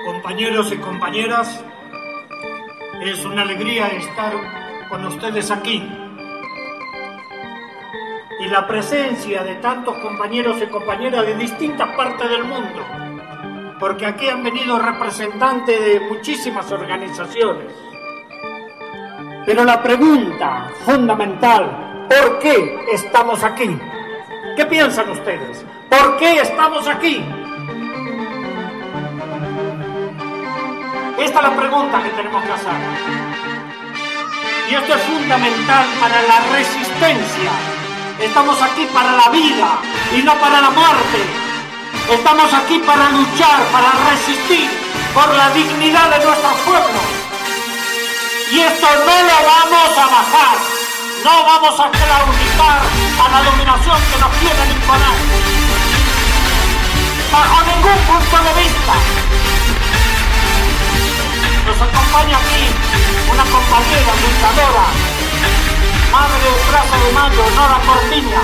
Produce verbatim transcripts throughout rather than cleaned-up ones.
Compañeros y compañeras, es una alegría estar con ustedes aquí. Y la presencia de tantos compañeros y compañeras de distintas partes del mundo, porque aquí han venido representantes de muchísimas organizaciones. Pero la pregunta fundamental, ¿por qué estamos aquí? ¿Qué piensan ustedes? ¿Por qué estamos aquí? Esta es la pregunta que tenemos que hacer. Y esto es fundamental para la resistencia. Estamos aquí para la vida y no para la muerte. Estamos aquí para luchar, para resistir por la dignidad de nuestros pueblos. Y esto no lo vamos a bajar. No vamos a claudicar a la dominación que nos quieren imponer. Bajo ningún punto de vista. Nos acompaña aquí una compañera luchadora, madre de Plaza de Mayo, Nora Cortiña.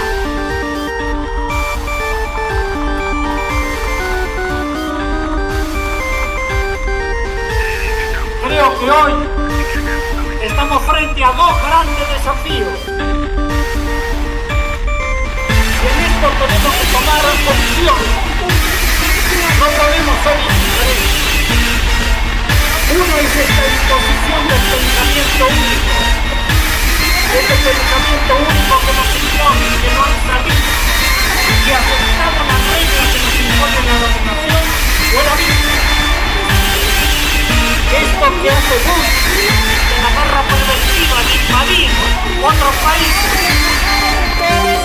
Creo que hoy estamos frente a dos grandes desafíos. Y en esto tenemos que tomar opciones. No podemos ser indiferentes. Uno es esta imposición del pensamiento único. Ese pensamiento único que nos impone, que no han sabido, que aceptamos las reglas que nos impone la dominación o la vida. Esto que hace Bush de la guerra preventiva de invadir otros países.